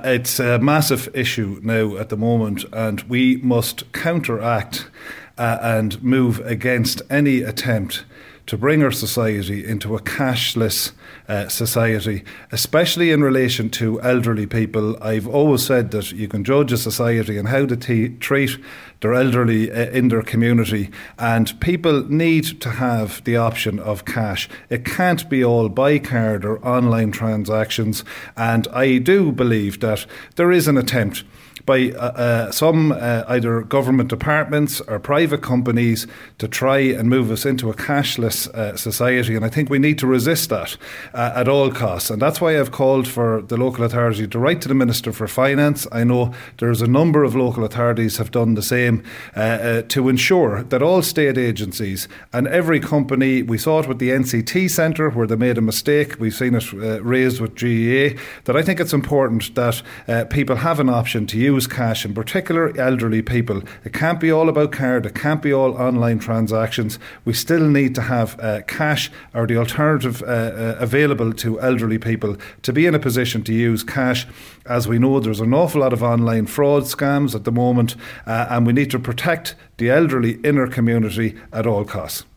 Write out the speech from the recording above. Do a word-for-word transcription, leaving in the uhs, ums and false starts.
It's a massive issue now at the moment, and we must counteract uh, and move against any attempt to bring our society into a cashless uh, society, especially in relation to elderly people. I've always said that you can judge a society on how to t- treat their elderly uh, in their community, and people need to have the option of cash. It can't be all by card or online transactions, and I do believe that there is an attempt by uh, uh, some uh, either government departments or private companies to try and move us into a cashless uh, society, and I think we need to resist that uh, at all costs. And that's why I've called for the local authority to write to the Minister for Finance. I know there's a number of local authorities have done the same uh, uh, to ensure that all state agencies and every company, we saw it with the N C T Centre where they made a mistake, we've seen it uh, raised with G E A, that I think it's important that uh, people have an option to use cash, in particular elderly people. It can't be all about card, it can't be all online transactions. We still need to have uh, cash or the alternative uh, uh, available to elderly people to be in a position to use cash, as we know there's an awful lot of online fraud scams at the moment, uh, and we need to protect the elderly in our community at all costs.